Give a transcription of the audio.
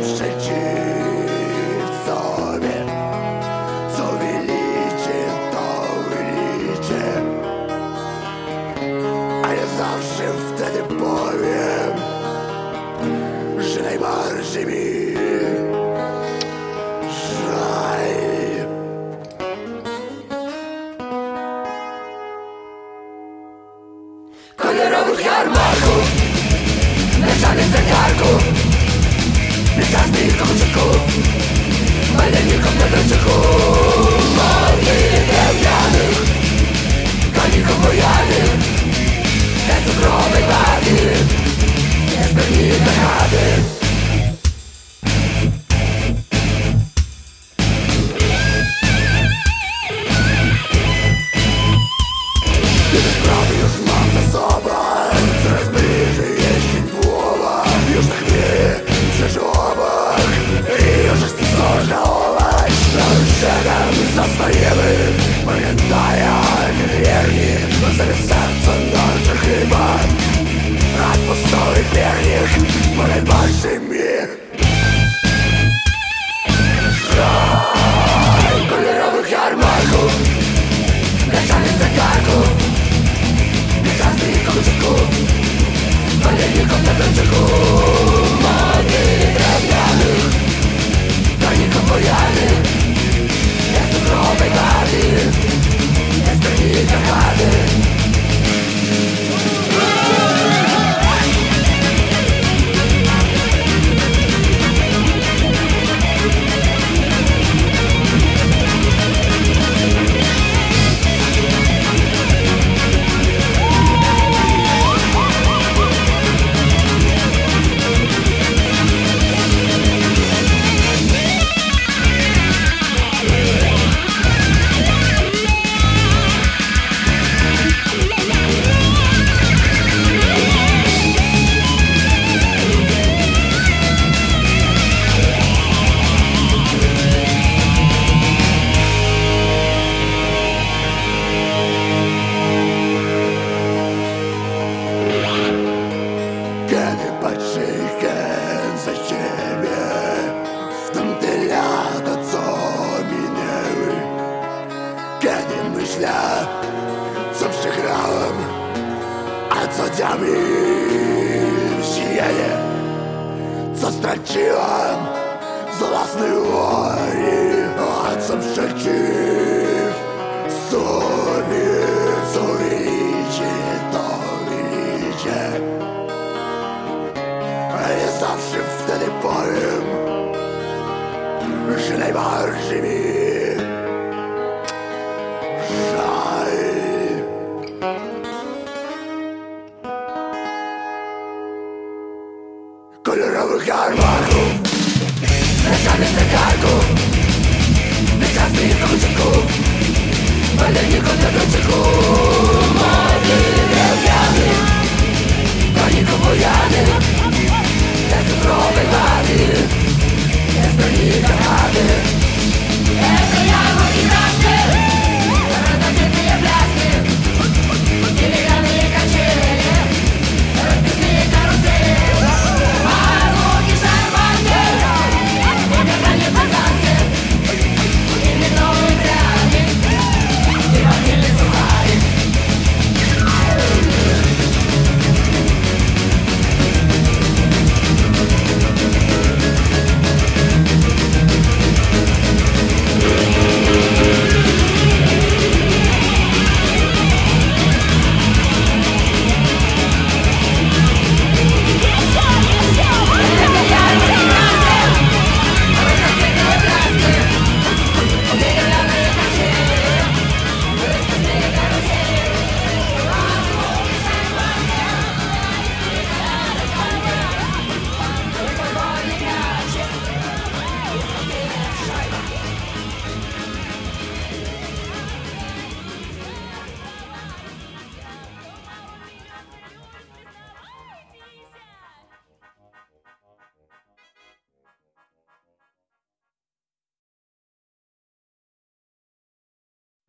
przeciw sobie, co wyliczy, to wyliczy. A ja zawsze wtedy powiem, że najbardziej mi żal. Kolorowych jarmarków, mieszanych zegarków, pięknych kluczyków, maleńków pedroczyków, motyli drewnianych, koników bojanych, bez cukrowej wady, bez pewnych chady. Tyle sprawy już mam za sobą, coraz bliżej jesień połowa. Już tak mnie przeżył obok i już jest co żałować. Naruszeniam zostajemy, pamiętają wierni, zamiast serca nasze chyba. A postoły piernik, bo najbardziej mi żal. Kolorowych jarmarków, mieszanych zegarków, pięknych kluczyków, maleńków pedroczyków, motyli drewnianych, koników bojanych, bez cukrowej wady, bez pewnych chady. Kiedy patrzę i kręcę siebie w tamte lata, co minęły. Kiedy myślę, co przegrałem, a co diabli zieje, co straciłem z własnej woli, a co przeciw sobie, co wyliczy, to wyliczy. A ja zawsze wtedy powiem, że najbardziej mi